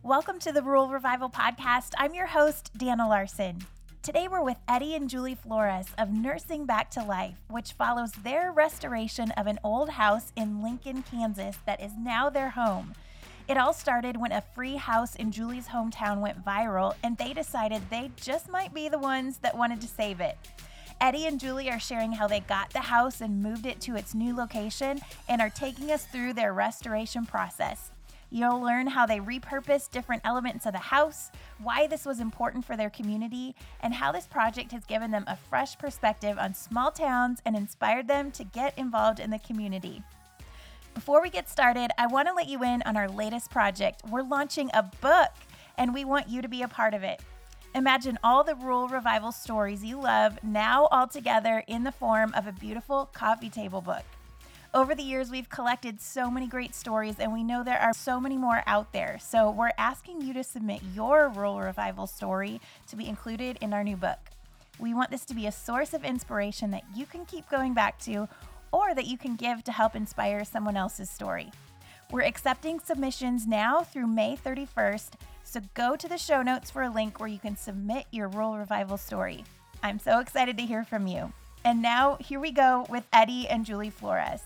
Welcome to the Rural Revival Podcast. I'm your host, Dana Larson. Today we're with Eddie and Julie Flores of Nursing Back to Life, which follows their restoration of an old house in Lincoln, Kansas that is now their home. It all started when a free house in Julie's hometown went viral, and they decided they just might be the ones that wanted to save it. Eddie and Julie are sharing how they got the house and moved it to its new location and are taking us through their restoration process. You'll learn how they repurposed different elements of the house, why this was important for their community, and how this project has given them a fresh perspective on small towns and inspired them to get involved in the community. Before we get started, I want to let you in on our latest project. We're launching a book, and we want you to be a part of it. Imagine all the rural revival stories you love now all together in the form of a beautiful coffee table book. Over the years, we've collected so many great stories, and we know there are so many more out there. So we're asking you to submit your rural revival story to be included in our new book. We want this to be a source of inspiration that you can keep going back to, or that you can give to help inspire someone else's story. We're accepting submissions now through May 31st, so go to the show notes for a link where you can submit your rural revival story. I'm so excited to hear from you. And now, here we go with Eddie and Julie Flores.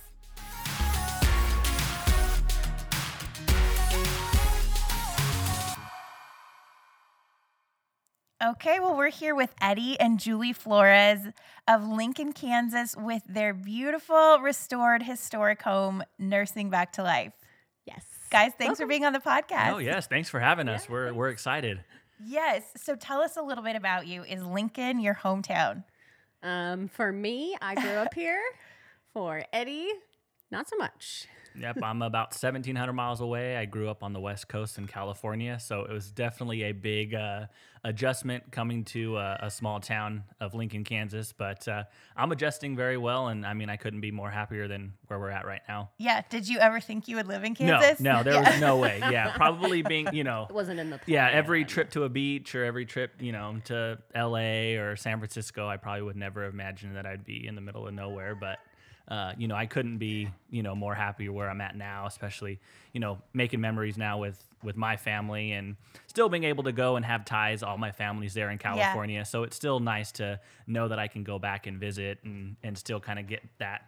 Okay, well, we're here with Eddie and Julie Flores of Lincoln, Kansas, with their beautiful, restored, historic home, Nursing Back to Life. Yes. Guys, thanks for being on the podcast. Oh, yes. Thanks for having us. We're excited. Yes. So tell us a little bit about you. Is Lincoln your hometown? For me, I grew up here. For Eddie, not so much. Yep, I'm about 1,700 miles away. I grew up on the West Coast in California, so it was definitely a big adjustment coming to a small town of Lincoln, Kansas. But I'm adjusting very well, and I mean, I couldn't be more happier than where we're at right now. Yeah. Did you ever think you would live in Kansas? No, there was no way. Yeah, probably being, It wasn't in the plan. Yeah, every trip to a beach or every trip, to LA or San Francisco, I probably would never have imagined that I'd be in the middle of nowhere, but I couldn't be, more happy where I'm at now, especially, making memories now with my family and still being able to go and have ties. All my family's there in California. Yeah. So it's still nice to know that I can go back and visit and still kind of get that,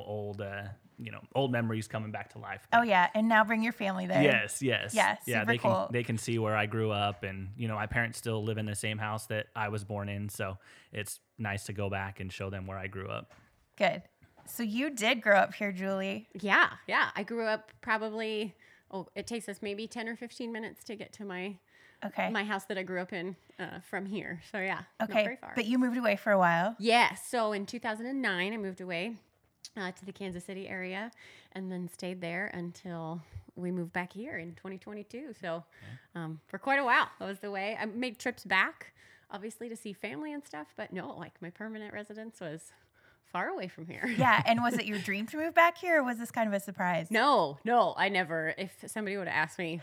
old memories coming back to life. Oh, yeah. And now bring your family there. Yes. Yeah, super cool. They can see where I grew up, and, my parents still live in the same house that I was born in. So it's nice to go back and show them where I grew up. Good. So you did grow up here, Julie. Yeah. I grew up probably, it takes us maybe 10 or 15 minutes to get to my house that I grew up in from here. So yeah, not very far. But you moved away for a while. Yeah. So in 2009, I moved away to the Kansas City area and then stayed there until we moved back here in 2022. So for quite a while, that was the way. I made trips back, obviously, to see family and stuff. But no, my permanent residence was far away from here. Yeah. And was it your dream to move back here, or was this kind of a surprise? No, I never. If somebody would have asked me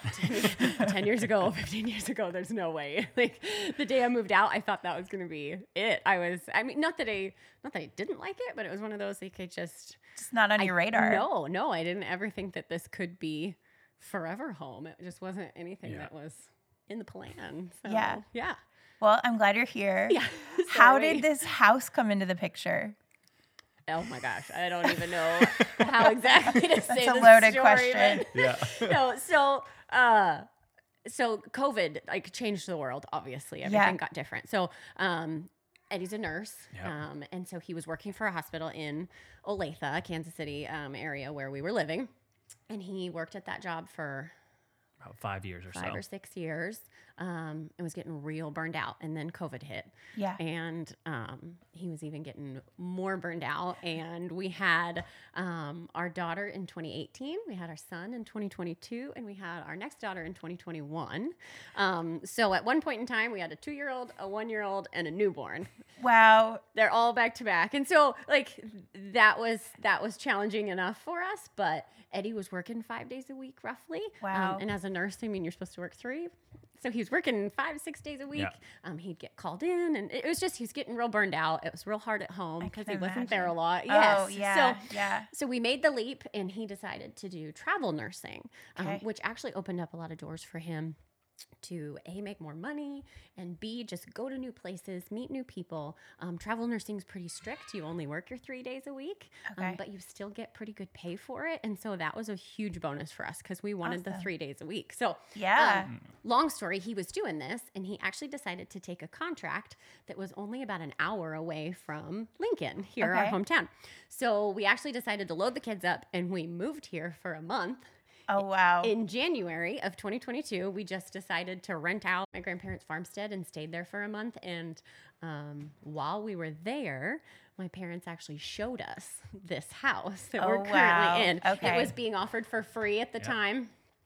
10 years ago, 15 years ago, there's no way. The day I moved out, I thought that was going to be it. Not that I didn't like it, but it was one of those, I just not on your radar. No, I didn't ever think that this could be forever home. It just wasn't anything that was in the plan. So, yeah. Well, I'm glad you're here. Yeah. How did this house come into the picture? Oh my gosh, I don't even know how exactly to say this. That's a loaded story, question. Yeah. So COVID changed the world. Obviously, everything got different. So Eddie's a nurse, and so he was working for a hospital in Olathe, Kansas City area where we were living, and he worked at that job for about 5 years or 5 or 6 years, and was getting real burned out. And then COVID hit. Yeah. And he was even getting more burned out. And we had our daughter in 2018. We had our son in 2022. And we had our next daughter in 2021. So at one point in time, we had a 2-year-old, a 1-year-old, and a newborn. Wow. They're all back to back. And so that was challenging enough for us. But Eddie was working 5 days a week roughly. Wow. And as a nurse, you're supposed to work 3. So he was working 5-6 days a week. Yeah. He'd get called in, and it was just, he was getting real burned out. It was real hard at home because he wasn't there a lot. Oh, yeah. So we made the leap, and he decided to do travel nursing, Okay. which actually opened up a lot of doors for him to A, make more money, and B, just go to new places, meet new people. Travel nursing is pretty strict. You only work your 3 days a week, Okay. but you still get pretty good pay for it. And so that was a huge bonus for us because we wanted the 3 days a week. So Yeah. long story, he was doing this, and he actually decided to take a contract that was only about an hour away from Lincoln, here, our Okay. hometown. So we actually decided to load the kids up, and we moved here for a month. Oh, wow. In January of 2022, we just decided to rent out my grandparents' farmstead and stayed there for a month. And while we were there, my parents actually showed us this house that we're currently wow. in. Okay. It was being offered for free at the time.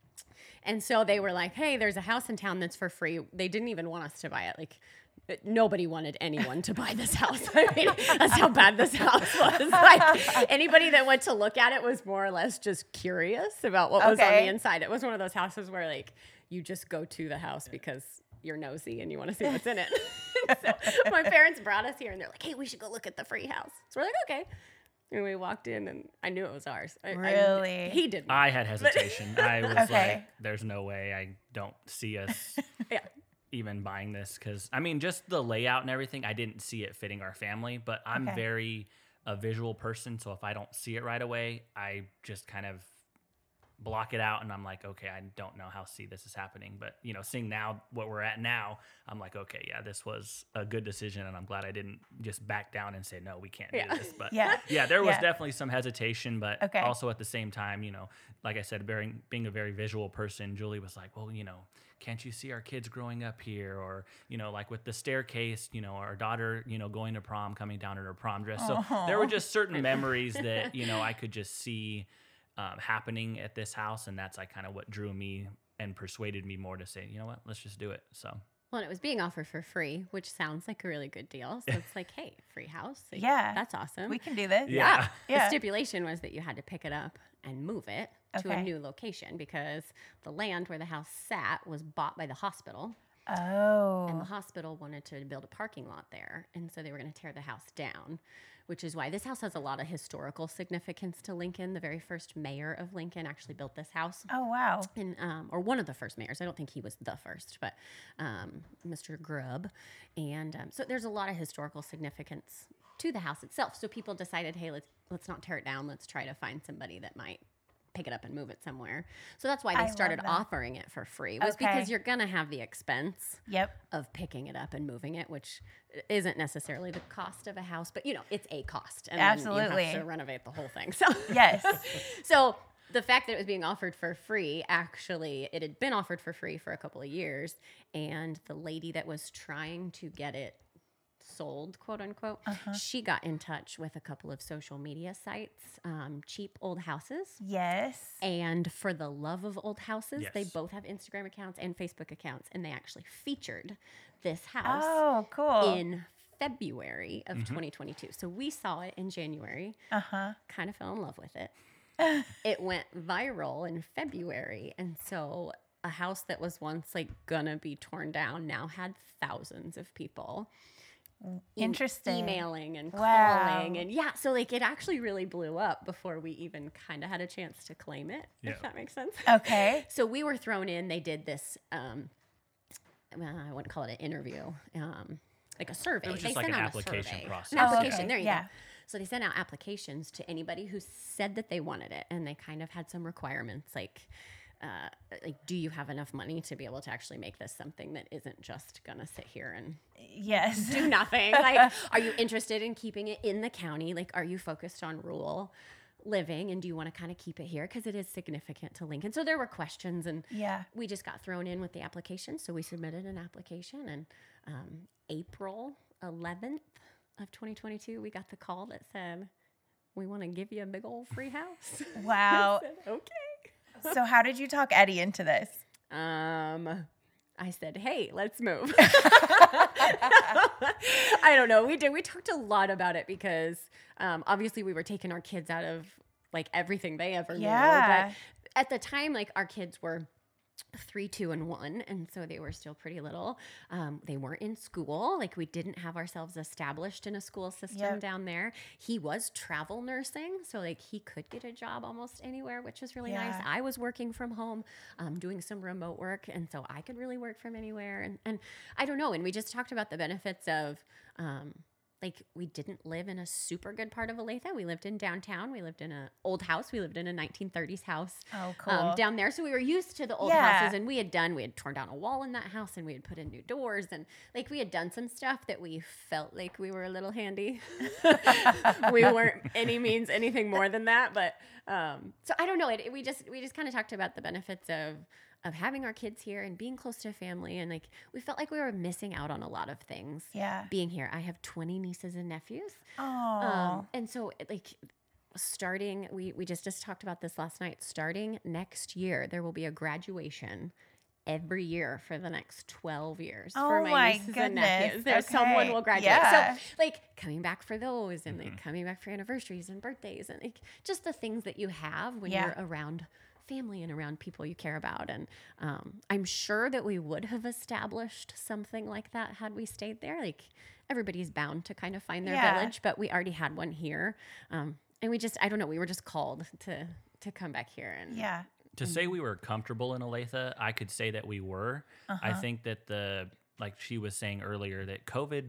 And so they were like, hey, there's a house in town that's for free. They didn't even want us to buy it. Like, nobody wanted anyone to buy this house. I mean, that's how bad this house was. Like, anybody that went to look at it was more or less just curious about what was on the inside. It was one of those houses where, like, you just go to the house because you're nosy and you want to see what's in it. So my parents brought us here, and they're like, hey, we should go look at the free house. So we're like, okay. And we walked in, and I knew it was ours. Really? He didn't. I had hesitation. I was Okay. like, there's no way. I don't see us Yeah. even buying this because, I mean, just the layout and everything, I didn't see it fitting our family, but I'm Okay. very a visual person. So if I don't see it right away, I just kind of block it out, and I'm like, okay, I don't know how this is happening. But, you know, seeing now what we're at now, I'm like, okay, yeah, this was a good decision, and I'm glad I didn't just back down and say, no, we can't do this. But Yeah. there was Yeah. definitely some hesitation, but Okay. also at the same time, you know, like I said, being a very visual person, Julie was like, well, you know, can't you see our kids growing up here? Or, you know, like with the staircase, you know, our daughter, you know, going to prom, coming down in her prom dress. So there were just certain memories that, you know, I could just see happening at this house. And that's like kind of what drew me and persuaded me more to say, you know what, let's just do it. So. Well, and it was being offered for free, which sounds like a really good deal. So it's like, hey, free house. Like, Yeah. that's awesome. We can do this. Yeah. The stipulation was that you had to pick it up and move it to a Okay. new location because the land where the house sat was bought by the hospital. And the Oh. hospital wanted to build a parking lot there. And so they were going to tear the house down, which is why this house has a lot of historical significance to Lincoln. The very first mayor of Lincoln actually built this house. Oh, wow. And, or one of the first mayors. I don't think he was the first, but Mr. Grubb. And so there's a lot of historical significance to the house itself. So people decided, hey, let's not tear it down. Let's try to find somebody that might pick it up and move it somewhere. So that's why I they love started that. offering it for free. Was Okay. because you're going to have the expense Yep. of picking it up and moving it, which isn't necessarily the cost of a house, but, you know, it's a cost. And then you Absolutely. have to renovate the whole thing. So Yes. so the fact that it was being offered for free, actually, it had been offered for free for a couple of years. And the lady that was trying to get it sold, quote unquote, she got in touch with a couple of social media sites, Cheap Old Houses. Yes. And For the Love of Old Houses, they Yes. both have Instagram accounts and Facebook accounts. And they actually featured this house Oh, cool. in February of 2022. So we saw it in January, kind of fell in love with it. It went viral in February. And so a house that was once like gonna be torn down now had thousands of people Interesting. emailing and Wow. calling. And yeah, so like it actually really blew up before we even kind of had a chance to claim it, Yeah. if that makes sense. Okay. So we were thrown in. They did this, I wouldn't call it an interview, like a survey. It was They just like sent an out a application survey. process. An Oh, application, okay. there you Yeah. go. So they sent out applications to anybody who said that they wanted it. And they kind of had some requirements like, do you have enough money to be able to actually make this something that isn't just going to sit here and Yes. do nothing? Like, are you interested in keeping it in the county? Like, are you focused on rural living? And do you want to kind of keep it here? Because it is significant to Lincoln. So there were questions, and Yeah. we just got thrown in with the application. So we submitted an application, and April 11th of 2022, we got the call that said, we want to give you a big old free house. Wow. I said, okay. So how did you talk Eddie into this? I said, hey, let's move. I don't know. We did. We talked a lot about it because obviously we were taking our kids out of like everything they ever knew. Yeah. But at the time, like our kids were 3, 2, and 1. And so they were still pretty little. They weren't in school. Like, we didn't have ourselves established in a school system down there. He was travel nursing. So like he could get a job almost anywhere, which was really nice. I was working from home, doing some remote work. And so I could really work from anywhere. And I don't know. And we just talked about the benefits of, like, we didn't live in a super good part of Olathe. We lived in downtown. We lived in an old house. We lived in a 1930s house down there. So we were used to the old houses, and we had torn down a wall in that house, and we had put in new doors, and like we had done some stuff that we felt like we were a little handy. We weren't any means anything more than that, but so I don't know. We just kind of talked about the benefits of having our kids here and being close to family. And like, we felt like we were missing out on a lot of things being here. I have 20 nieces and nephews. And so like starting, we just talked about this last night, starting next year, there will be a graduation every year for the next 12 years for my nieces and nephews. Someone will graduate. So like coming back for those and like coming back for anniversaries and birthdays and like just the things that you have when you're around family and around people you care about. And I'm sure that we would have established something like that had we stayed there. Like, everybody's bound to kind of find their village, but we already had one here. And I don't know, we were just called to come back here. And to say we were comfortable in Olathe, I could say that we were. I think that like she was saying earlier, that COVID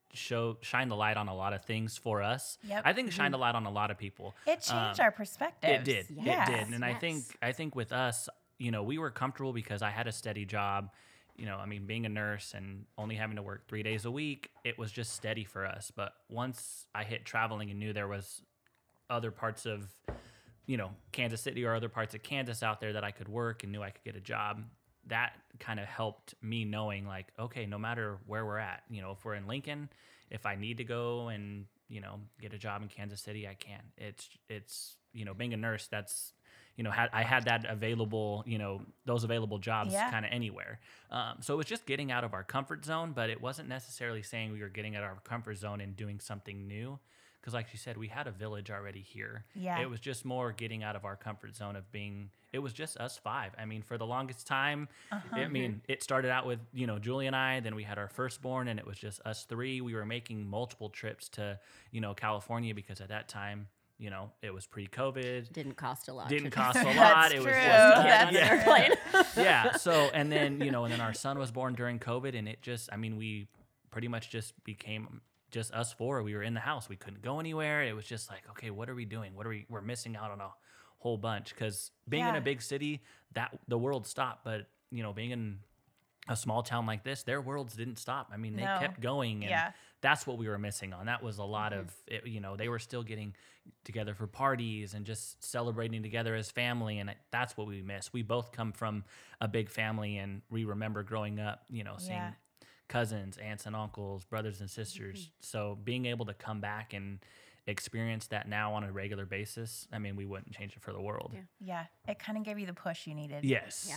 shined the light on a lot of things for us. I think it shined a light on a lot of people. It changed our perspective. It did. And I think with us, you know, we were comfortable because I had a steady job. You know, I mean, being a nurse and only having to work 3 days a week, it was just steady for us. But once I hit traveling and knew there was other parts of, you know, Kansas City or other parts of Kansas out there that I could work and knew I could get a job, that kind of helped me knowing like, okay, no matter where we're at, you know, if we're in Lincoln, if I need to go and, you know, get a job in Kansas City, I can. It's, you know, being a nurse, that's, you know, I had that available, you know, those available jobs kind of anywhere. So it was just getting out of our comfort zone, but it wasn't necessarily saying we were getting out of our comfort zone and doing something new. Because like she said, we had a village already here. It was just more getting out of our comfort zone of being, it was just us 5. I mean, for the longest time, I mean, it started out with, you know, Julie and I, then we had our firstborn and it was just us 3. We were making multiple trips to, you know, California because at that time, you know, it was pre-COVID. Didn't cost a lot. It was just airplane. So, and then, you know, and then our son was born during COVID and it just, I mean, we pretty much just became just us 4. We were in the house. We couldn't go anywhere. It was just like, okay, what are we doing? We're missing out on a whole bunch. Because being in a big city, that the world stopped. But, you know, being in a small town like this, their worlds didn't stop. I mean, they kept going. And that's what we were missing on. That was a lot of it, you know, they were still getting together for parties and just celebrating together as family. And that's what we miss. We both come from a big family and we remember growing up, you know, seeing cousins, aunts and uncles, brothers and sisters. So being able to come back and experience that now on a regular basis, I mean, we wouldn't change it for the world. It kind of gave you the push you needed. Yes.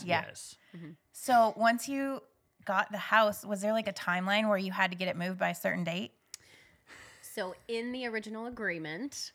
So once you got the house, was there like a timeline where you had to get it moved by a certain date? So in the original agreement,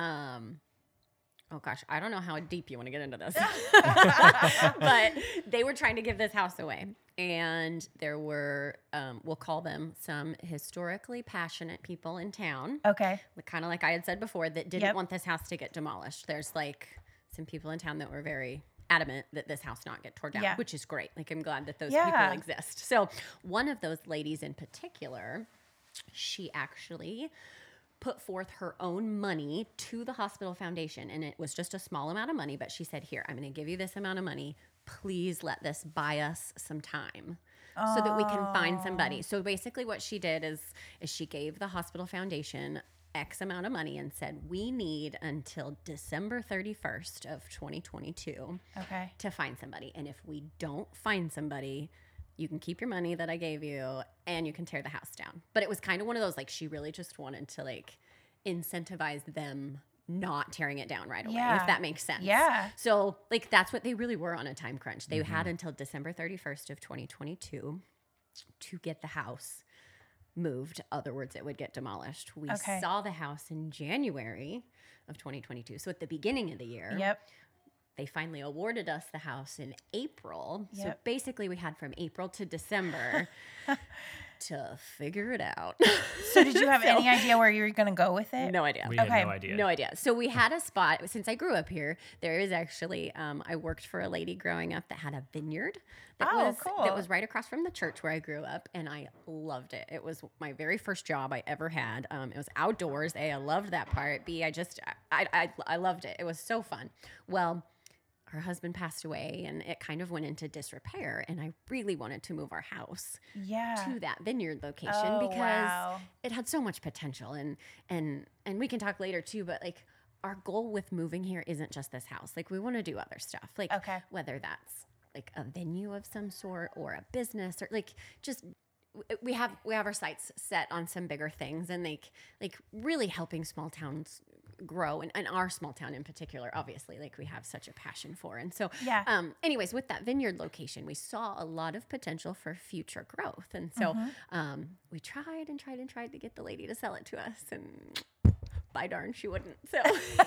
oh gosh, I don't know how deep you want to get into this, but they were trying to give this house away. And there were, we'll call them some historically passionate people in town. Okay. Kind of like I had said before, that didn't want this house to get demolished. There's like some people in town that were very adamant that this house not get torn down, which is great. Like, I'm glad that those people exist. So one of those ladies in particular, she actually put forth her own money to the hospital foundation. And it was just a small amount of money, but she said, here, I'm going to give you this amount of money. Please let this buy us some time so that we can find somebody. So basically what she did is she gave the hospital foundation X amount of money and said, we need until December 31st of 2022 to find somebody. And if we don't find somebody, you can keep your money that I gave you and you can tear the house down. But it was kind of one of those, like, she really just wanted to like incentivize them not tearing it down right away, if that makes sense. So like, that's what they really were on a time crunch. They had until December 31st of 2022 to get the house moved. Other words, it would get demolished. We saw the house in January of 2022. So at the beginning of the year, they finally awarded us the house in April. So Yep. basically we had from April to December to figure it out. So did you have any idea where you were going to go with it? No idea. We had Okay. no idea. No idea. So we had a spot. Since I grew up here, there is actually, I worked for a lady growing up that had a vineyard that cool. that was right across from the church where I grew up, and I loved it. It was my very first job I ever had. It was outdoors. A, I loved that part. B, I loved it. It was so fun. Well, her husband passed away, and it kind of went into disrepair, and I really wanted to move our house Yeah. to that vineyard location Oh, because wow. it had so much potential, and we can talk later too, but like our goal with moving here isn't just this house. Like we want to do other stuff, like Okay. whether that's like a venue of some sort or a business or like just we have our sights set on some bigger things, and like really helping small towns grow, and our small town in particular, obviously, like we have such a passion for. And so Yeah. anyways, with that vineyard location, we saw a lot of potential for future growth. And so we tried to get the lady to sell it to us, and by darn, she wouldn't. So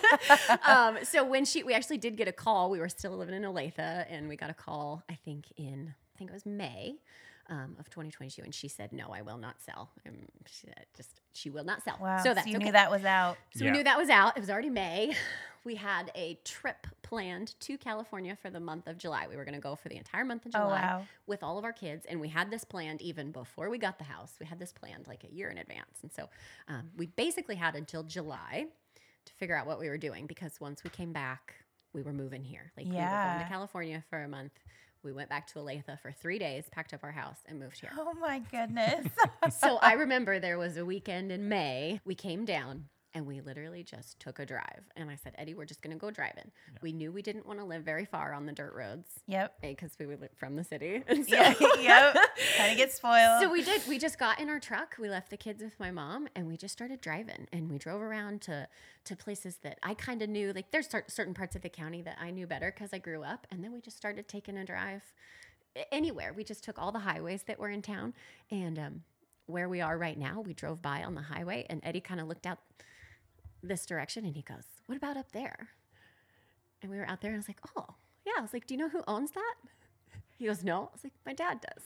so when we actually did get a call, we were still living in Olathe, and we got a call, I think it was May of 2022, and she said, "No, I will not sell." And she will not sell. Wow. So that's you okay. knew that was out. So Yeah. we knew that was out. It was already May. We had a trip planned to California for the month of July. We were going to go for the entire month of Oh, July wow. with all of our kids. And we had this planned even before we got the house. We had this planned like a year in advance. And so we basically had until July to figure out what we were doing, because once we came back, we were moving here. Like we were going Yeah. to California for a month. We went back to Olathe for 3 days, packed up our house, and moved here. Oh my goodness. So I remember there was a weekend in May. We came down and we literally just took a drive. And I said, Eddie, we're just going to go driving. Yeah. We knew we didn't want to live very far on the dirt roads. Yep. Because we were from the city. And so, Yep. Kind of get spoiled. So we did. We just got in our truck. We left the kids with my mom, and we just started driving. And we drove around to places that I kind of knew. Like there's certain parts of the county that I knew better because I grew up. And then we just started taking a drive anywhere. We just took all the highways that were in town. And where we are right now, we drove by on the highway, and Eddie kind of looked out this direction, and he goes, "What about up there?" And we were out there, and I was like, "Oh, yeah." I was like, "Do you know who owns that?" He goes, "No." I was like, "My dad does."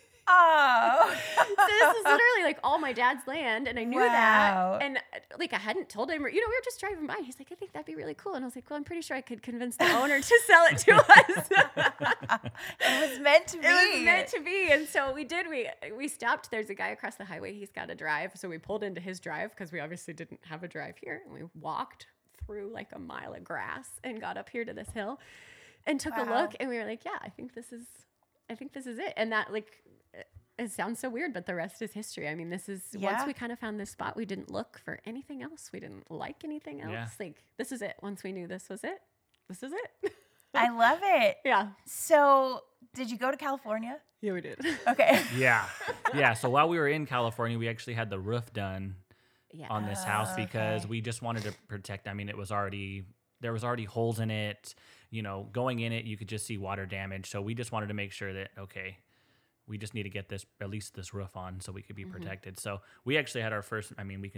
Oh. So this is literally like all my dad's land, and I knew Wow. that, and like I hadn't told him, or, we were just driving by. He's like, "I think that'd be really cool," and I was like, "Well, I'm pretty sure I could convince the owner to sell it to us." It was meant to be. It was meant to be. And so we did. We stopped. There's a guy across the highway. He's got a drive. So we pulled into his drive because we obviously didn't have a drive here. And we walked through like a mile of grass and got up here to this hill and took a Wow. look. And we were like, yeah, I think this is it. And that, like, it sounds so weird, but the rest is history. I mean, this is once Yeah. we kind of found this spot, we didn't look for anything else. We didn't like anything else. Yeah. Like, this is it. Once we knew this was it, this is it. I love it. Yeah. So, did you go to California? Yeah, we did. Okay. Yeah. Yeah. So while we were in California, we actually had the roof done Yeah. on this house because okay. we just wanted to protect. I mean, there was already holes in it. Going in it, you could just see water damage. So we just wanted to make sure that, okay, we just need to get at least this roof on so we could be protected. So we actually had our first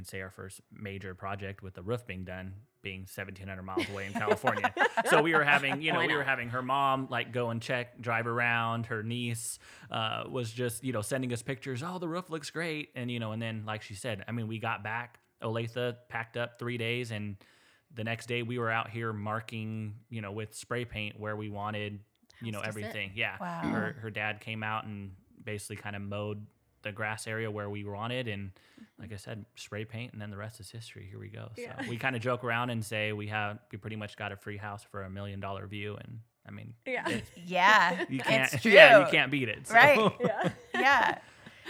major project with the roof being done, being 1,700 miles away in California. So we were having, we were having her mom like go and drive around. Her niece was just, sending us pictures. Oh, the roof looks great. And, and then like she said, I mean, we got back, Olathe packed up 3 days, and the next day we were out here marking, with spray paint where we wanted, everything. Yeah. Wow. Her dad came out and basically kind of mowed the grass area where we wanted, and like I said, spray paint, and then the rest is history. Here we go. Yeah. So we kind of joke around and say we pretty much got a free house for $1 million view, and I mean, Yeah. Yeah. you can't, It's true. yeah, you can't beat it. So. Right. Yeah. Yeah.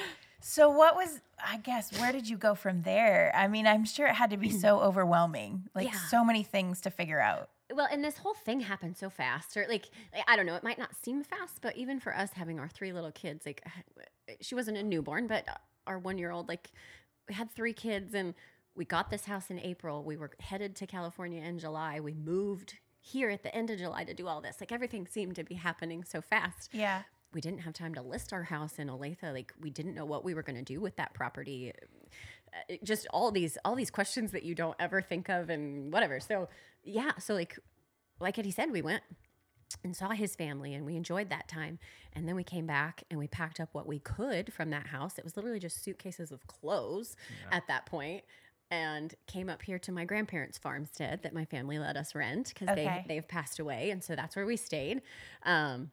So where did you go from there? I mean, I'm sure it had to be so overwhelming. Like Yeah. so many things to figure out. Well, and this whole thing happened so fast, or like, I don't know, it might not seem fast, but even for us having our 3 little kids, like she wasn't a newborn, but our 1-year-old, like we had 3 kids, and we got this house in April. We were headed to California in July. We moved here at the end of July to do all this. Like everything seemed to be happening so fast. Yeah. We didn't have time to list our house in Olathe. Like we didn't know what we were going to do with that property. Just all these questions that you don't ever think of, and whatever. So yeah. So like Eddie said, we went and saw his family, and we enjoyed that time. And then we came back and we packed up what we could from that house. It was literally just suitcases of clothes at that point, and came up here to my grandparents' farmstead that my family let us rent because they've passed away. And so that's where we stayed. And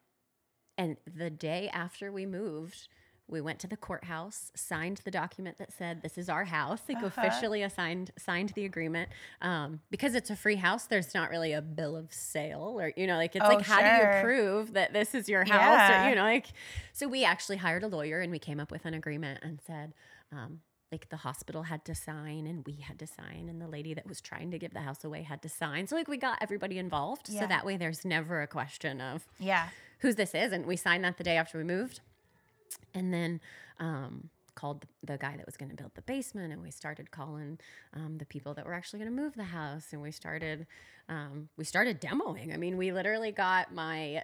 the day after we moved, we went to the courthouse, signed the document that said, this is our house, like officially signed the agreement. Because it's a free house, there's not really a bill of sale or, like, it's how do you prove that this is your house? Or, like, so we actually hired a lawyer and we came up with an agreement and said, like the hospital had to sign and we had to sign and the lady that was trying to give the house away had to sign. So like we got everybody involved. So that way there's never a question of whose this is. And we signed that the day after we moved. And then called the guy that was going to build the basement, and we started calling the people that were actually going to move the house, and we started demoing. I mean, we literally got my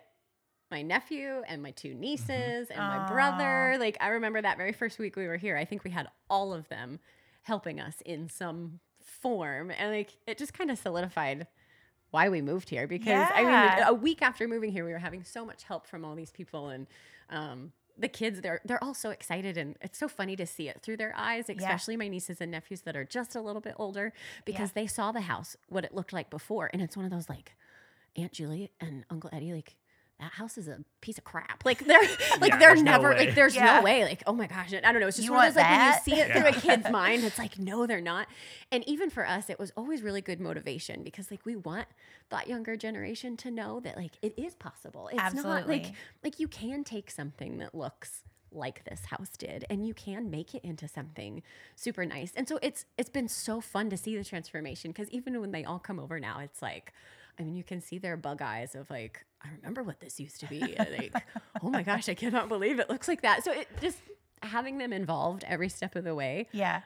nephew and my two nieces and my brother. Like, I remember that very first week we were here, I think we had all of them helping us in some form, and like it just kind of solidified why we moved here. Because I mean, a week after moving here, we were having so much help from all these people, and the kids, they're all so excited, and it's so funny to see it through their eyes, especially my nieces and nephews that are just a little bit older, because they saw the house, what it looked like before. And it's one of those, like, Aunt Julie and Uncle Eddie, like, that house is a piece of crap. Like, they're like, they're never, like, there's no way. Like, oh my gosh. I don't know. It's just one of those, like, when you see it through a kid's mind, it's like, no, they're not. And even for us, it was always really good motivation, because, like, we want that younger generation to know that, like, it is possible. It's not like you can take something that looks like this house did, and you can make it into something super nice. And so it's been so fun to see the transformation, because even when they all come over now, it's like, I mean, you can see their bug eyes of like, I remember what this used to be. Like, oh my gosh, I cannot believe it looks like that. So it just having them involved every step of the way. Yeah.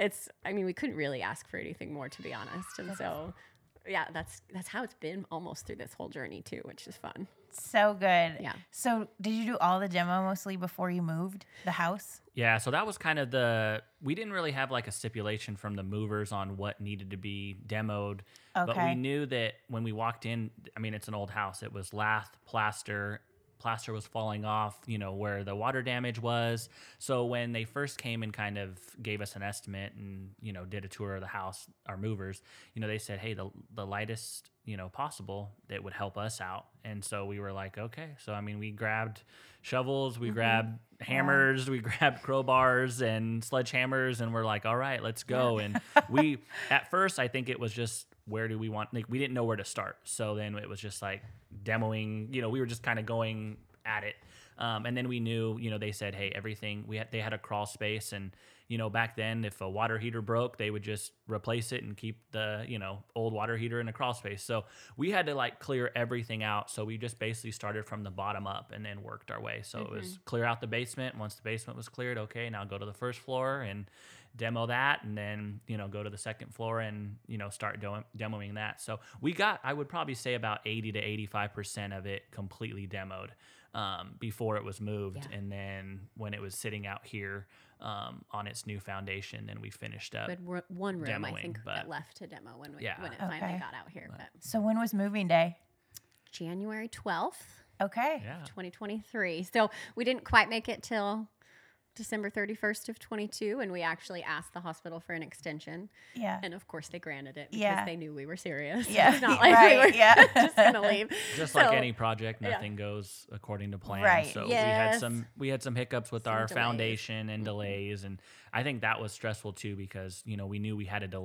I mean, we couldn't really ask for anything more, to be honest. And so, yeah, that's how it's been almost through this whole journey too, which is fun. So good. Yeah. So did you do all the demo mostly before you moved the house? Yeah. So that was kind of we didn't really have like a stipulation from the movers on what needed to be demoed. Okay. But we knew that when we walked in, I mean, it's an old house. It was lath, plaster was falling off, where the water damage was. So when they first came and kind of gave us an estimate and, did a tour of the house, our movers, they said, hey, the lightest, possible that would help us out. And so we were like, okay. So, I mean, we grabbed shovels, we grabbed hammers, we grabbed crowbars and sledgehammers, and we're like, all right, let's go. And at first, I think it was just, where do we want, like, we didn't know where to start. So then it was just like demoing, we were just kind of going at it. And then we knew, they said, hey, everything, they had a crawl space, and, back then if a water heater broke, they would just replace it and keep the, old water heater in a crawl space. So we had to like clear everything out. So we just basically started from the bottom up and then worked our way. So it was clear out the basement. Once the basement was cleared, okay, now go to the first floor and demo that, and then, go to the second floor and, start demoing that. So I would probably say about 80 to 85% of it completely demoed before it was moved. Yeah. And then when it was sitting out here on its new foundation, then we finished up one room, demoing, I think, that left to demo when it finally got out here. But. So when was moving day? January 12th. Okay. Yeah. 2023. So we didn't quite make it till December 31st of 22, and we actually asked the hospital for an extension. Yeah. And of course they granted it because they knew we were serious. Yeah. It's not like we were just going to leave. Just like any project, nothing goes according to plan. Right. So we had some hiccups with our foundation and delays, and I think that was stressful too, because, we knew we had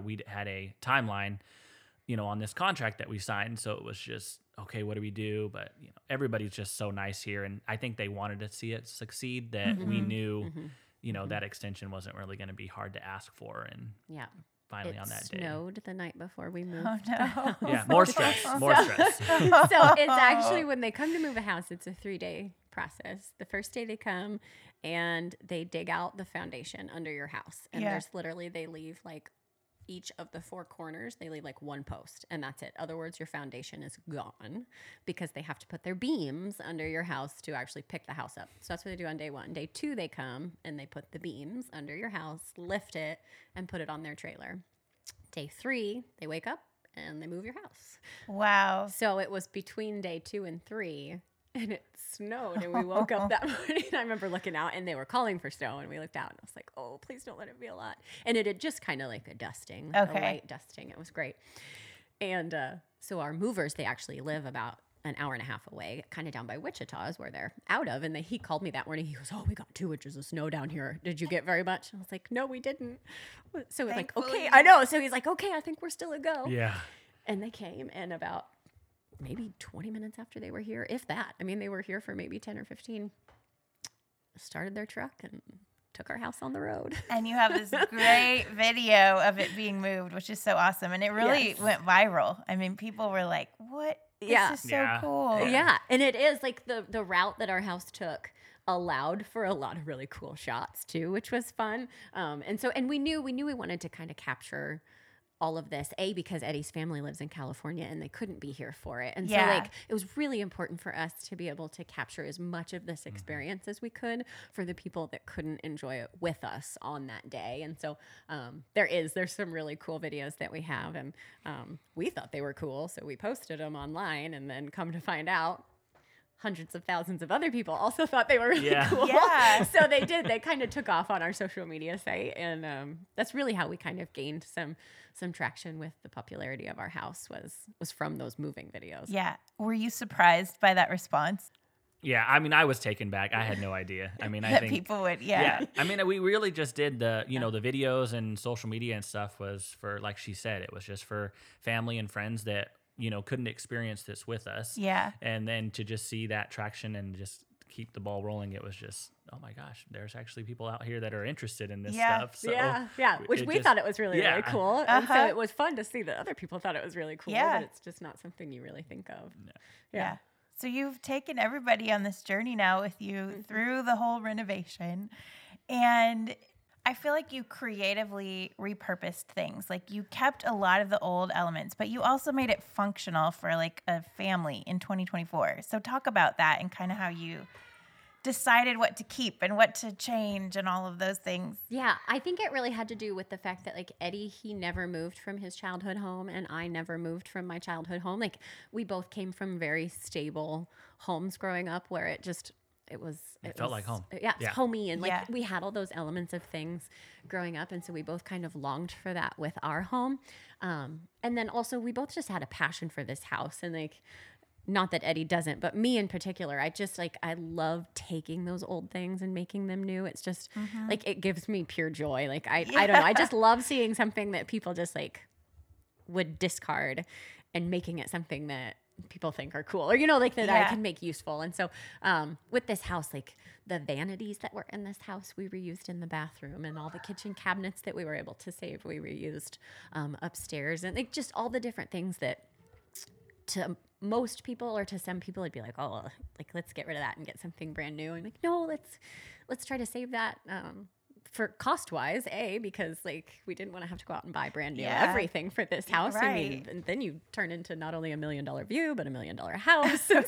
a timeline, on this contract that we signed. So it was just, okay, what do we do? But everybody's just so nice here, and I think they wanted to see it succeed, that we knew, that extension wasn't really going to be hard to ask for. And finally on that day, it snowed the night before we moved. Oh no! Yeah, more stress. So it's actually, when they come to move a house, it's a 3-day process. The first day they come and they dig out the foundation under your house, and there's literally, they leave like each of the 4 corners, they leave like one post, and that's it. In other words, your foundation is gone, because they have to put their beams under your house to actually pick the house up. So that's what they do on day 1. Day 2, they come and they put the beams under your house, lift it, and put it on their trailer. Day 3, they wake up and they move your house. Wow. So it was between day 2 and 3, and it snowed, and we woke up that morning. I remember looking out, and they were calling for snow, and we looked out, and I was like, oh, please don't let it be a lot. And it had just kind of like a dusting, a light dusting. It was great. And so our movers, they actually live about an hour and a half away, kind of down by Wichita is where they're out of. And he called me that morning. He goes, oh, we got 2 inches of snow down here. Did you get very much? I was like, no, we didn't. So we're like, okay, I know. So he's like, okay, I think we're still a go. Yeah. And they came, and about maybe 20 minutes after they were here, if that, I mean, they were here for maybe 10 or 15, started their truck and took our house on the road. And you have this great video of it being moved, which is so awesome. And it really went viral. I mean, people were like, what? This is so cool. Yeah. And it is like the route that our house took allowed for a lot of really cool shots too, which was fun. And we knew we wanted to kind of capture all of this, because Eddie's family lives in California and they couldn't be here for it. And so like, it was really important for us to be able to capture as much of this experience as we could for the people that couldn't enjoy it with us on that day. And so there's some really cool videos that we have, and we thought they were cool. So we posted them online, and then come to find out, hundreds of thousands of other people also thought they were really cool. Yeah. So they kind of took off on our social media site. And that's really how we kind of gained some traction with the popularity of our house was from those moving videos. Yeah. Were you surprised by that response? Yeah, I mean, I was taken back. I had no idea. I mean, I think people would, I mean, we really just did the videos and social media and stuff was for, like she said, it was just for family and friends that, couldn't experience this with us. Yeah. And then to just see that traction and just keep the ball rolling, it was just, oh my gosh, there's actually people out here that are interested in this stuff. So which we thought it was really, really cool. And so it was fun to see that other people thought it was really cool, but it's just not something you really think of. No. Yeah. So you've taken everybody on this journey now with you through the whole renovation. And I feel like you creatively repurposed things. Like you kept a lot of the old elements, but you also made it functional for like a family in 2024. So talk about that and kind of how you decided what to keep and what to change and all of those things. Yeah, I think it really had to do with the fact that like Eddie, he never moved from his childhood home, and I never moved from my childhood home. Like we both came from very stable homes growing up where it felt like home. Yeah, it's homey, and like we had all those elements of things growing up, and so we both kind of longed for that with our home. And then also we both just had a passion for this house, and like, not that Eddie doesn't, but me in particular, I love taking those old things and making them new. It's just like, it gives me pure joy. Like I don't know, I just love seeing something that people just like would discard and making it something that people think are cool, or like that I can make useful. And so with this house, like the vanities that were in this house we reused in the bathroom, and all the kitchen cabinets that we were able to save we reused upstairs, and like just all the different things that to most people or to some people it'd be like, oh, like let's get rid of that and get something brand new. And like, no, let's try to save that for cost wise, because like we didn't want to have to go out and buy brand new everything for this house. Right. I mean, and then you turn into not only $1 million view, but $1 million house. So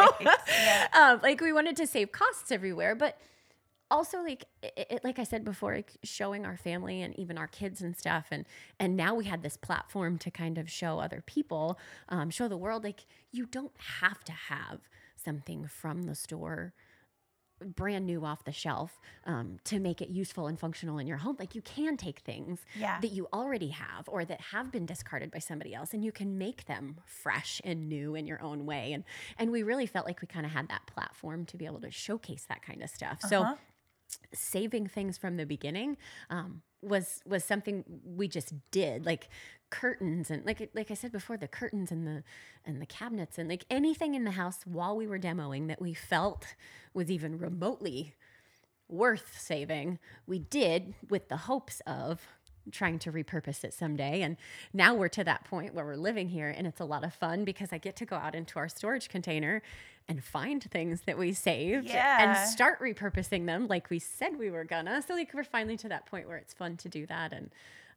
like we wanted to save costs everywhere, but also like like I said before, like showing our family and even our kids and stuff. And now we had this platform to kind of show other people, show the world, like you don't have to have something from the store brand new off the shelf to make it useful and functional in your home. Like you can take things that you already have or that have been discarded by somebody else, and you can make them fresh and new in your own way. And we really felt like we kind of had that platform to be able to showcase that kind of stuff. So saving things from the beginning was something we just did, like curtains and like I said before, the curtains and the cabinets and like anything in the house while we were demoing that we felt was even remotely worth saving, we did with the hopes of trying to repurpose it someday. And now we're to that point where we're living here, and it's a lot of fun because I get to go out into our storage container and find things that we saved and start repurposing them like we said we were gonna. So like we're finally to that point where it's fun to do that. And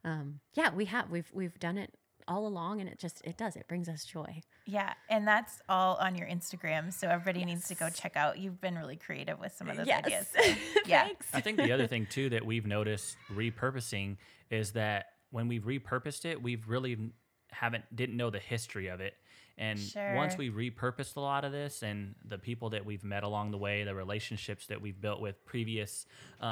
we've done it all along, and it brings us joy. Yeah. And that's all on your Instagram. So everybody needs to go check out. You've been really creative with some of those ideas. So, Thanks. I think the other thing too that we've noticed repurposing is that when we've repurposed it, we've really didn't know the history of it. And Sure. once we repurposed a lot of this, and the people that we've met along the way, the relationships that we've built with previous,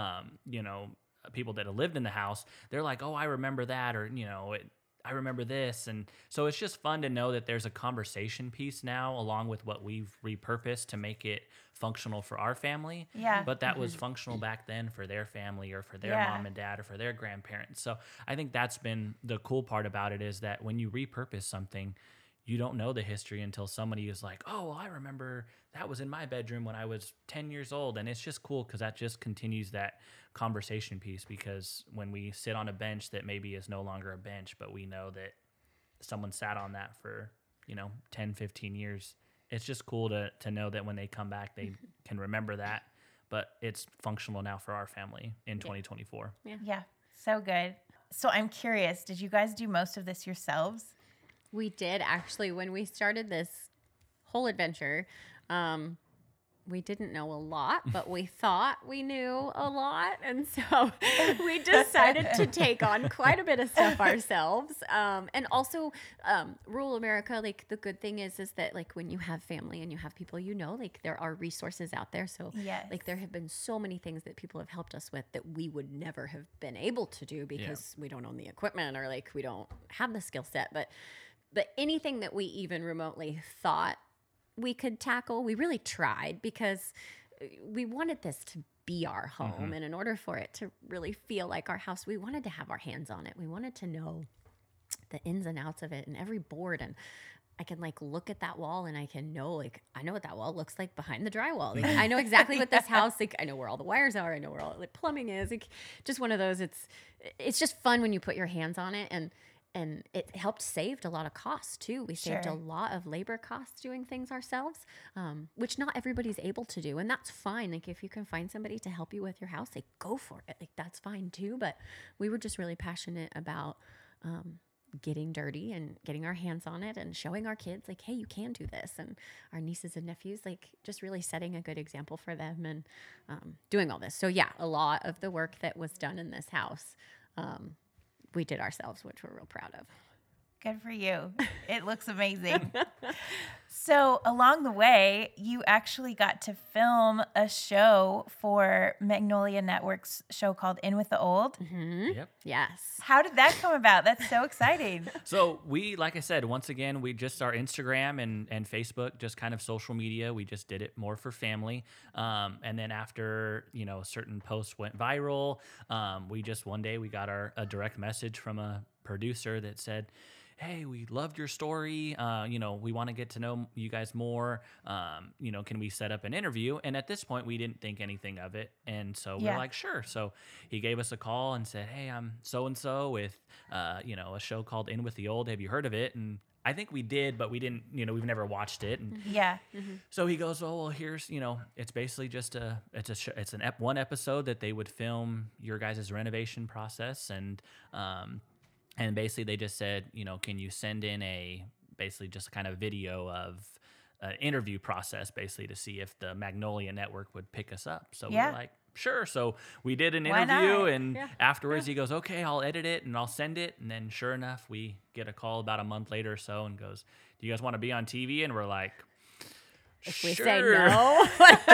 people that have lived in the house, they're like, oh, I remember that, or, I remember this. And so it's just fun to know that there's a conversation piece now along with what we've repurposed to make it functional for our family. Yeah. But that was functional back then for their family or for their Yeah. mom and dad or for their grandparents. So I think that's been the cool part about it, is that when you repurpose something, you don't know the history until somebody is like, oh, well, I remember that was in my bedroom when I was 10 years old. And it's just cool because that just continues that conversation piece, because when we sit on a bench that maybe is no longer a bench, but we know that someone sat on that for, 10, 15 years, it's just cool to know that when they come back, they can remember that, but it's functional now for our family in 2024. Yeah. So good. So I'm curious, did you guys do most of this yourselves? We did actually. When we started this whole adventure, we didn't know a lot, but we thought we knew a lot. And so we decided to take on quite a bit of stuff ourselves. And also, rural America, like the good thing is that like when you have family and you have people, like there are resources out there. So Yes. like there have been so many things that people have helped us with that we would never have been able to do because we don't own the equipment or like we don't have the skill set. But anything that we even remotely thought we could tackle, we really tried, because we wanted this to be our home. And in order for it to really feel like our house, we wanted to have our hands on it. We wanted to know the ins and outs of it and every board. And I can like look at that wall and I can know, like, I know what that wall looks like behind the drywall. Like, I know exactly what this house, like, I know where all the wires are. I know where all the plumbing is. Like, just one of those, it's just fun when you put your hands on it. And it helped saved a lot of costs too. We saved Sure. a lot of labor costs doing things ourselves, which not everybody's able to do. And that's fine. Like if you can find somebody to help you with your house, like go for it. Like that's fine too. But we were just really passionate about getting dirty and getting our hands on it and showing our kids like, hey, you can do this. And our nieces and nephews, like just really setting a good example for them and doing all this. So yeah, a lot of the work that was done in this house, we did ourselves, which we're real proud of. Good for you. It looks amazing. So along the way, you actually got to film a show for Magnolia Network's show called In with the Old. Yep. Yes. How did that come about? That's so exciting. So we, like I said, once again, we just our Instagram and Facebook, just kind of social media. We just did it more for family. And then after, certain posts went viral, we just one day we got a direct message from a producer that said, hey, we loved your story. We want to get to know you guys more. Can we set up an interview? And at this point, we didn't think anything of it. And so we were like, sure. So he gave us a call and said, hey, I'm so-and-so with, a show called In with the Old. Have you heard of it? And I think we did, but we didn't, we've never watched it. And Yeah. so he goes, oh, well, here's, it's basically just it's one episode that they would film your guys' renovation process. And basically they just said, can you send in basically just kind of video of an interview process, basically to see if the Magnolia Network would pick us up. So we were like, sure. So we did an Why interview not? and afterwards he goes, okay, I'll edit it and I'll send it. And then sure enough, we get a call about a month later or so and goes, do you guys want to be on TV? And we're like, If we sure. say no.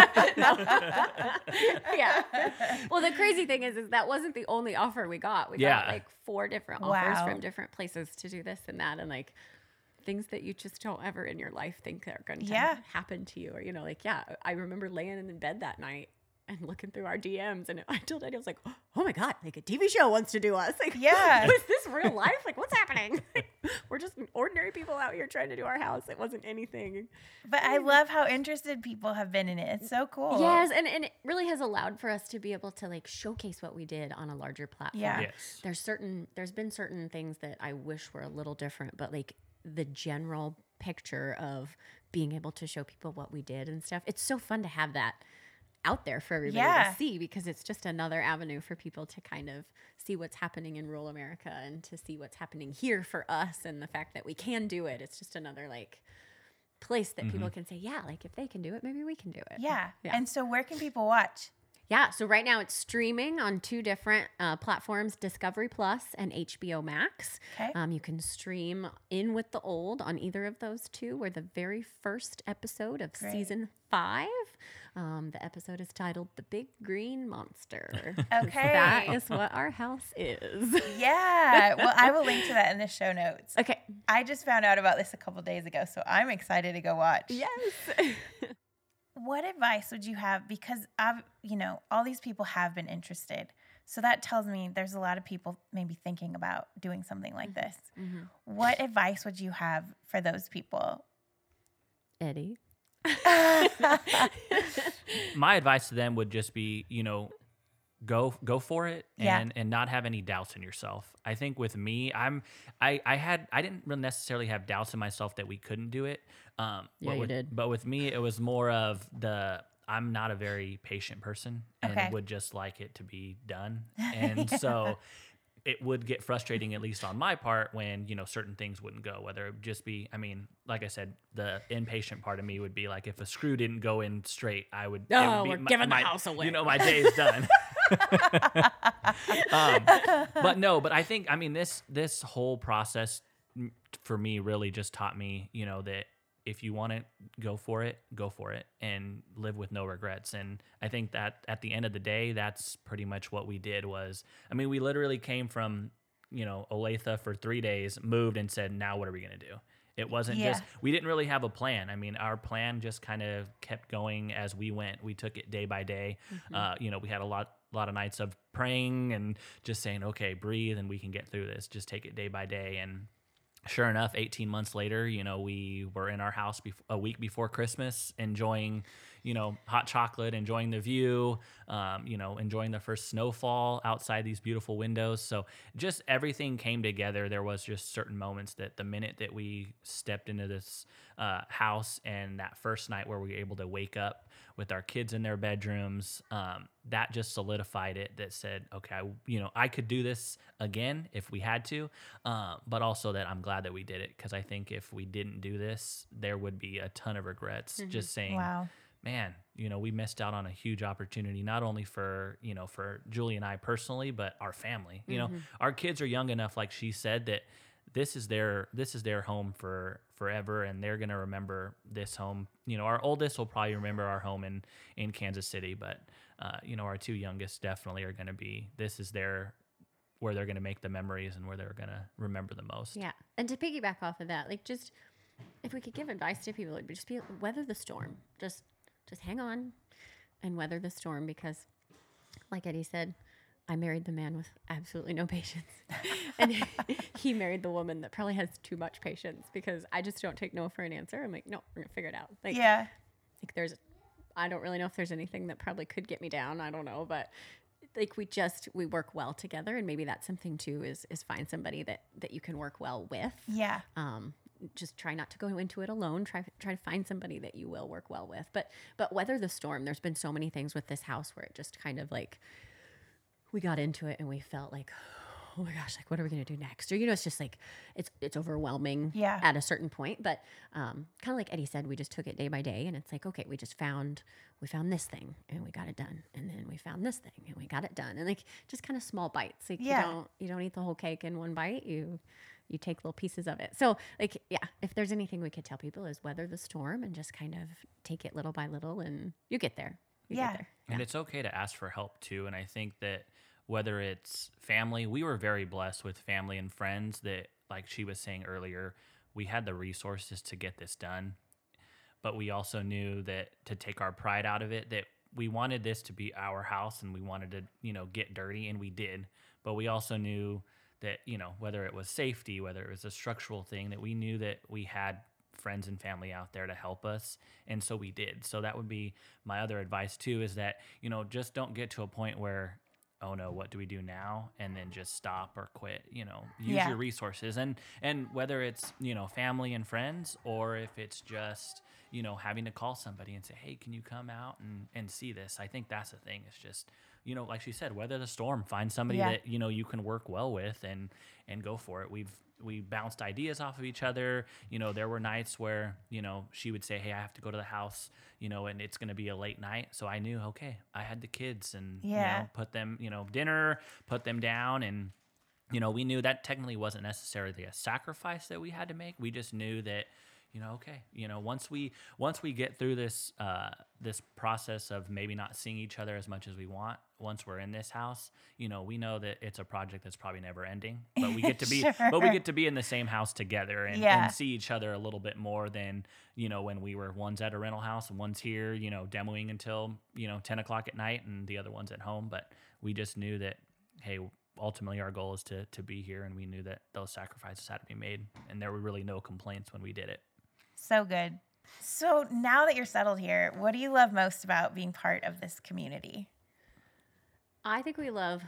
Yeah. Well, the crazy thing is that wasn't the only offer we got. We got like 4 different offers from different places to do this and that. And like things that you just don't ever in your life think are going to happen to you. Or, I remember laying in bed that night and looking through our DMs, and I told Eddie, I was like, oh my God, like a TV show wants to do us. Like, was this real life? Like, what's happening? We're just ordinary people out here trying to do our house. It wasn't anything. But I love how interested people have been in it. It's so cool. Yes, and it really has allowed for us to be able to like showcase what we did on a larger platform. Yeah. Yes. There's been certain things that I wish were a little different, but like the general picture of being able to show people what we did and stuff. It's so fun to have that out there for everybody to see, because it's just another avenue for people to kind of see what's happening in rural America and to see what's happening here for us, and the fact that we can do it. It's just another like place that people can say, yeah, like if they can do it, maybe we can do it. Yeah. And so where can people watch? Yeah, so right now it's streaming on 2 different platforms, Discovery Plus and HBO Max. Okay. You can stream In with the Old on either of those 2. We're the very first episode of Great. season 5. The episode is titled The Big Green Monster. Okay. That is what our house is. Yeah. Well, I will link to that in the show notes. Okay. I just found out about this a couple days ago, so I'm excited to go watch. Yes. What advice would you have? Because all these people have been interested. So that tells me there's a lot of people maybe thinking about doing something like this. Mm-hmm. What advice would you have for those people? Eddie. My advice to them would just be, go for it Yeah. and not have any doubts in yourself. I think with me, I didn't really necessarily have doubts in myself that we couldn't do it. Yeah, but you did. But with me, it was more of I'm not a very patient person and Okay. would just like it to be done. And so it would get frustrating, at least on my part, when, certain things wouldn't go, whether it would just be, like I said, the impatient part of me would be like, if a screw didn't go in straight, I would, Oh, it would we're be giving the house away. my day is done. But I think, this whole process for me really just taught me, that if you want it, go for it and live with no regrets. And I think that at the end of the day, that's pretty much what we did we literally came from, Olathe for 3 days, moved and said, now what are we going to do? It wasn't Yeah. just, we didn't really have a plan. Our plan just kind of kept going as we went. We took it day by day. Mm-hmm. We had a lot of nights of praying and just saying, okay, breathe and we can get through this. Just take it day by day. And sure enough, 18 months later, we were in our house a week before Christmas, enjoying, hot chocolate, enjoying the view, enjoying the first snowfall outside these beautiful windows. So just everything came together. There was just certain moments that the minute that we stepped into this house and that first night where we were able to wake up with our kids in their bedrooms, that just solidified it, that said, okay, I could do this again if we had to, but also that I'm glad that we did it, because I think if we didn't do this, there would be a ton of regrets. Just saying, Wow. man, we missed out on a huge opportunity, not only for Julie and I personally, but our family. Our kids are young enough, like she said, that this is their home for forever, and they're going to remember this home. Our oldest will probably remember our home in Kansas City, but our 2 youngest definitely are going to be, this is where they're going to make the memories and where they're going to remember the most. Yeah. And to piggyback off of that, just if we could give advice to people, it would just be weather the storm. Just hang on and weather the storm, because like Eddie said, I married the man with absolutely no patience. And he married the woman that probably has too much patience, because I just don't take no for an answer. I'm like, no, we're going to figure it out. Yeah. I don't really know if there's anything that probably could get me down. I don't know, but we work well together, and maybe that's something too, is find somebody that you can work well with. Yeah. Just try not to go into it alone. Try to find somebody that you will work well with. But weather the storm. There's been so many things with this house where it just kind of we got into it and we felt like, oh my gosh, what are we going to do next? Or, it's just it's overwhelming at a certain point. But kind of like Eddie said, we just took it day by day, and it's like, okay, we found this thing and we got it done. And then we found this thing and we got it done. And just kind of small bites. You don't eat the whole cake in one bite. You take little pieces of it. So if there's anything we could tell people, is weather the storm and just kind of take it little by little, and you get there. You get there. And it's okay to ask for help too. And I think that whether it's family, we were very blessed with family and friends that, like she was saying earlier, we had the resources to get this done. But we also knew that to take our pride out of it, that we wanted this to be our house and we wanted to, get dirty, and we did. But we also knew that, whether it was safety, whether it was a structural thing, that we knew that we had friends and family out there to help us. And so we did. So that would be my other advice too, is that, just don't get to a point where, oh no, what do we do now? And then just stop or quit. Use your resources. And whether it's, family and friends, or if it's just, having to call somebody and say, hey, can you come out and see this? I think that's the thing. It's just, like she said, weather the storm, find somebody that, you can work well with, and go for it. we bounced ideas off of each other. You know, there were nights where, you know, she would say, hey, I have to go to the house, you know, and it's going to be a late night. So I knew, okay, I had the kids and, you know, put them, you know, dinner, put them down. And, you know, we knew that technically wasn't necessarily a sacrifice that we had to make. We just knew that, you know, okay, you know, once we get through this this process of maybe not seeing each other as much as we want, once we're in this house, you know, we know that it's a project that's probably never ending, but we get to be, but we get to be in the same house together and see each other a little bit more than, you know, when we were one's at a rental house and one's here, you know, demoing until, you know, 10 o'clock at night and the other one's at home. But we just knew that, hey, ultimately our goal is to be here. And we knew that those sacrifices had to be made, and there were really no complaints when we did it. So good. So now that you're settled here, what do you love most about being part of this community? I think we love,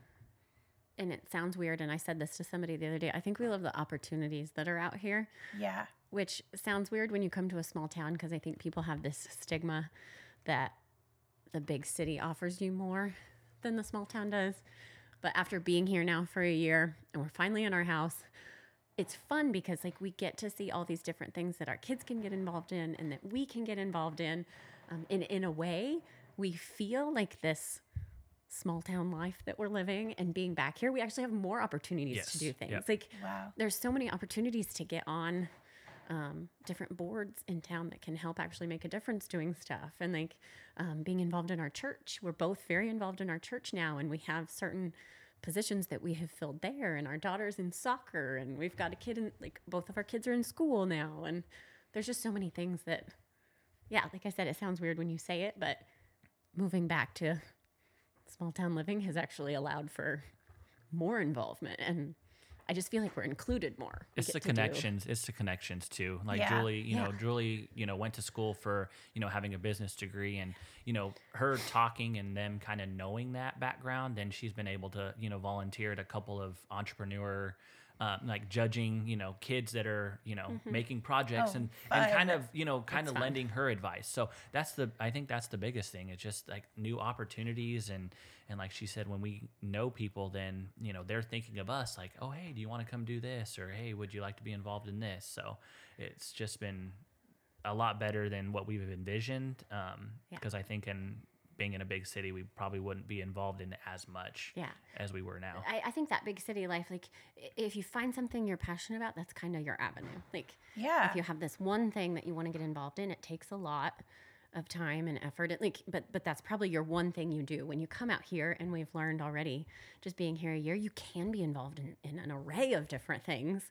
and it sounds weird, and I said this to somebody the other day, I think we love the opportunities that are out here. Yeah. Which sounds weird when you come to a small town, because I think people have this stigma that the big city offers you more than the small town does. But after being here now for a year, and we're finally in our house, it's fun because like we get to see all these different things that our kids can get involved in and that we can get involved in. In a way, we feel like this small town life that we're living, and being back here, we actually have more opportunities to do things. Yep. Like, wow, there's so many opportunities to get on different boards in town that can help actually make a difference doing stuff. And like being involved in our church, we're both very involved in our church now, and we have certain positions that we have filled there, and our daughter's in soccer, and we've got a kid in, like, both of our kids are in school now, and there's just so many things that, yeah, like I said, it sounds weird when you say it, but moving back to small town living has actually allowed for more involvement, and I just feel like we're included more. It's the connections. It's the connections too. Like Julie, Julie, went to school for, having a business degree, and, her talking and them kind of knowing that background, then she's been able to, volunteer at a couple of entrepreneur, like judging, kids that are, making projects and kind of lending her advice. So I think that's the biggest thing. It's just like new opportunities. And like she said, when we know people, then, they're thinking of us like, oh, hey, do you want to come do this? Or, hey, would you like to be involved in this? So it's just been a lot better than what we've envisioned. Because I think being in a big city, we probably wouldn't be involved in as much as we were now. I think that big city life, like if you find something you're passionate about, that's kind of your avenue. Like, if you have this one thing that you want to get involved in, it takes a lot of time and effort. But that's probably your one thing you do. When you come out here, and we've learned already, just being here a year, you can be involved in an array of different things.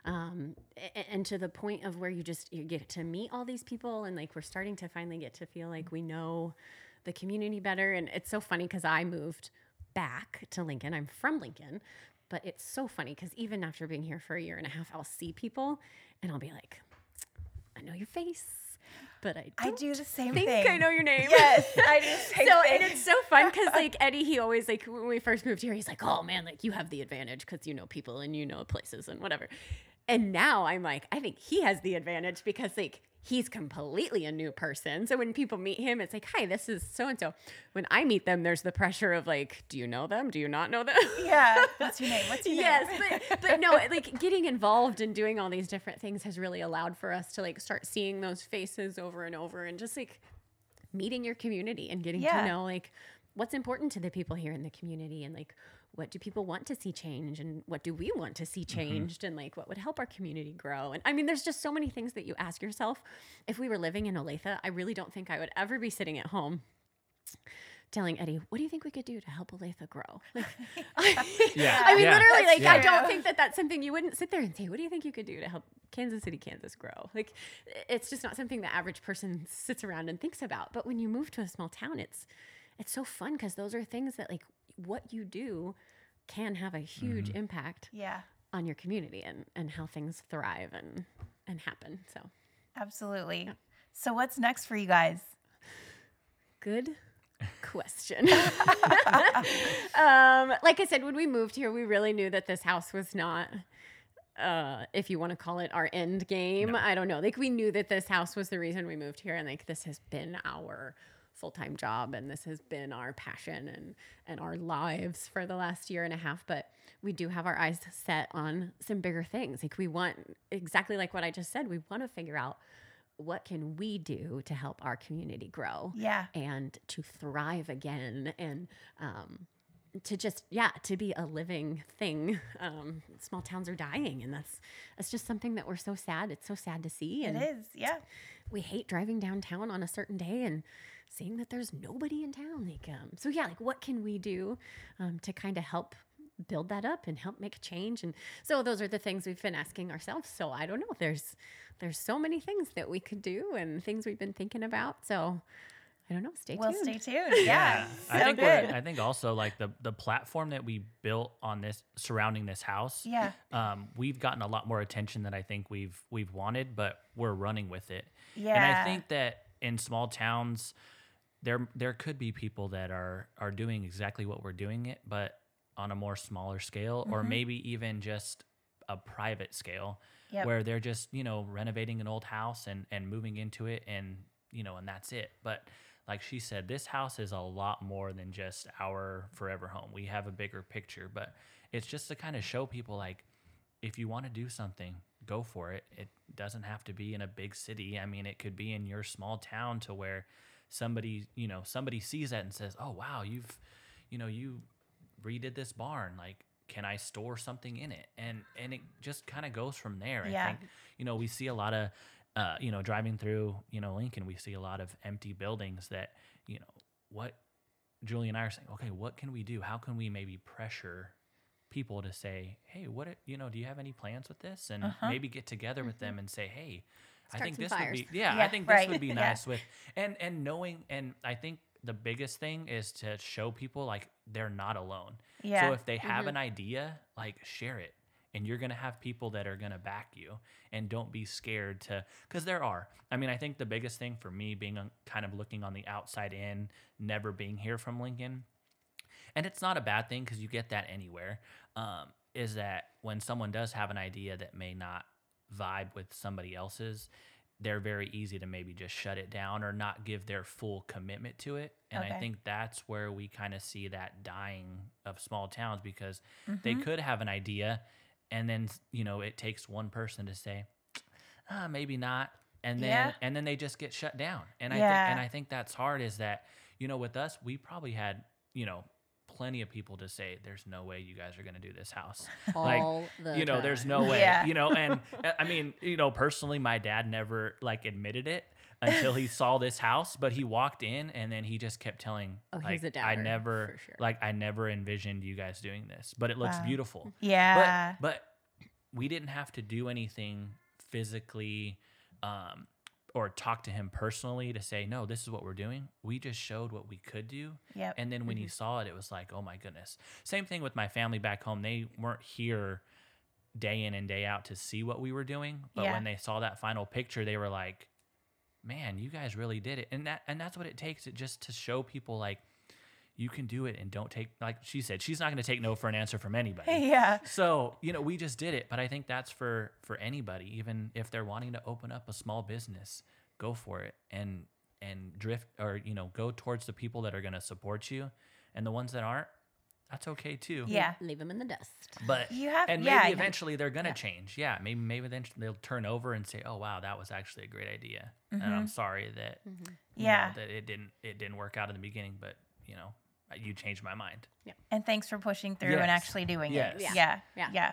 And to the point of where you get to meet all these people, and like we're starting to finally get to feel like we know the community better. And it's so funny because I moved back to Lincoln. I'm from Lincoln, but it's so funny because even after being here for a year and a half, I'll see people and I'll be like, I know your face, but I do the same think thing. I know your name. Yes, I do the same thing. And it's so fun because like Eddie, he always like, when we first moved here, he's like, oh man, like you have the advantage because you know people and you know places and whatever. And now I'm like, I think he has the advantage because like he's completely a new person. So when people meet him, it's like, hi, this is so-and-so. When I meet them, there's the pressure of like, do you know them? Do you not know them? Yeah. What's your name? What's your name? Yes. But no, like getting involved and doing all these different things has really allowed for us to like start seeing those faces over and over, and just like meeting your community and getting to know like what's important to the people here in the community, and like what do people want to see change, and what do we want to see changed, and like what would help our community grow. And I mean, there's just so many things that you ask yourself. If we were living in Olathe, I really don't think I would ever be sitting at home telling Eddie, what do you think we could do to help Olathe grow? Like, I mean, literally, like, I don't think that that's something you wouldn't sit there and say, what do you think you could do to help Kansas City, Kansas grow? Like, it's just not something the average person sits around and thinks about. But when you move to a small town, it's so fun because those are things that like what you do can have a huge impact on your community and how things thrive and happen. So absolutely. Yeah. So what's next for you guys? Good question. Like I said, when we moved here, we really knew that this house was not, if you want to call it our end game. No. I don't know. Like we knew that this house was the reason we moved here. And like, this has been our full-time job, and this has been our passion and our lives for the last year and a half. But we do have our eyes set on some bigger things. Like we want, exactly like what I just said, we want to figure out what can we do to help our community grow and to thrive again, and to just, to be a living thing. Small towns are dying, and that's just something that we're so sad. It's so sad to see. And it is. Yeah. we hate driving downtown on a certain day and seeing that there's nobody in town. Like what can we do to kind of help build that up and help make a change? And so those are the things we've been asking ourselves. So I don't know. There's so many things that we could do and things we've been thinking about. So I don't know. Stay tuned. Stay tuned. Yeah. So I think good. I think also like the platform that we built on this surrounding this house. Yeah. We've gotten a lot more attention than I think we've wanted, but we're running with it. Yeah. And I think that in small towns, there could be people that are doing exactly what we're doing it, but on a more smaller scale, or maybe even just a private scale, where they're just, renovating an old house and moving into it, and and that's it. But like she said, this house is a lot more than just our forever home. We have a bigger picture, but it's just to kind of show people, like, if you want to do something, go for it. It doesn't have to be in a big city. I mean, it could be in your small town, to where somebody sees that and says, "Oh, wow, you redid this barn. Like, can I store something in it?" And it just kind of goes from there. Yeah. I think, we see a lot of, driving through, Lincoln, we see a lot of empty buildings that, what Julie and I are saying, okay, what can we do? How can we maybe pressure people to say, hey, do you have any plans with this? And maybe get together with them and say, hey, I think this would be, I think this would be nice with, and knowing, and I think the biggest thing is to show people, like, they're not alone. Yeah. So if they have an idea, like, share it. And you're going to have people that are going to back you, and don't be scared to, because there are. I mean, I think the biggest thing for me, being kind of looking on the outside in, never being here from Lincoln, and it's not a bad thing because you get that anywhere, is that when someone does have an idea that may not vibe with somebody else's, they're very easy to maybe just shut it down or not give their full commitment to it. And I think that's where we kind of see that dying of small towns, because they could have an idea, and then, it takes one person to say, maybe not. And then they just get shut down. And I think that's hard, is that, with us, we probably had, plenty of people to say, there's no way you guys are going to do this house. There's no way, and I mean, personally, my dad never admitted it until he saw this house, but he walked in and then he just kept telling, he's a doubter, I never envisioned you guys doing this, but it looks beautiful. Yeah. But we didn't have to do anything physically, or talk to him personally to say, no, this is what we're doing. We just showed what we could do. Yep. And then when he saw it, it was like, oh my goodness. Same thing with my family back home. They weren't here day in and day out to see what we were doing. But when they saw that final picture, they were like, man, you guys really did it. And that's what it takes, just to show people, like, you can do it, and don't take, like she said, she's not going to take no for an answer from anybody. Yeah. So, we just did it. But I think that's for anybody, even if they're wanting to open up a small business, go for it, and drift, or, go towards the people that are going to support you, and the ones that aren't, that's okay too. Yeah. Leave them in the dust. But maybe eventually they're going to change. Yeah. Maybe then they'll turn over and say, oh, wow, that was actually a great idea. And I'm sorry that, that it didn't work out in the beginning, but you changed my mind. Yeah. And thanks for pushing through and actually doing it. Yeah. Yeah.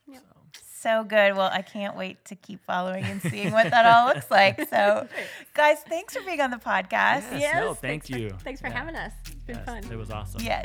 So good. Well, I can't wait to keep following and seeing what that all looks like. So, guys, thanks for being on the podcast. Yes. No, thank you. Thanks for having us. It's been fun. It was awesome. Yes.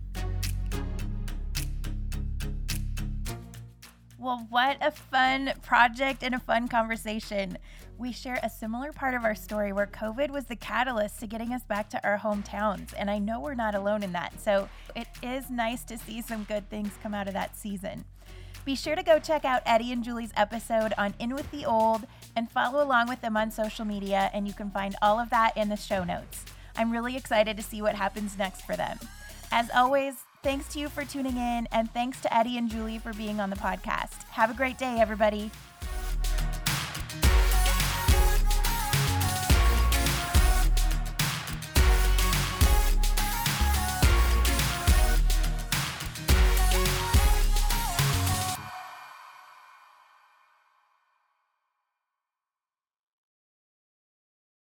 Well, what a fun project and a fun conversation. We share a similar part of our story where COVID was the catalyst to getting us back to our hometowns. And I know we're not alone in that. So it is nice to see some good things come out of that season. Be sure to go check out Eddie and Julie's episode on In With the Old and follow along with them on social media. And you can find all of that in the show notes. I'm really excited to see what happens next for them. As always, thanks to you for tuning in, and thanks to Eddie and Julie for being on the podcast. Have a great day, everybody.